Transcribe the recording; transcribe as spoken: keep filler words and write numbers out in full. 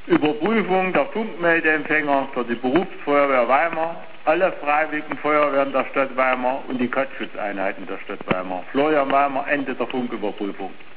Überprüfung der Funkmeldeempfänger für die Berufsfeuerwehr Weimar, alle freiwilligen Feuerwehren der Stadt Weimar und die Katzschutzeinheiten der Stadt Weimar. Florian Weimar, Ende der Funküberprüfung.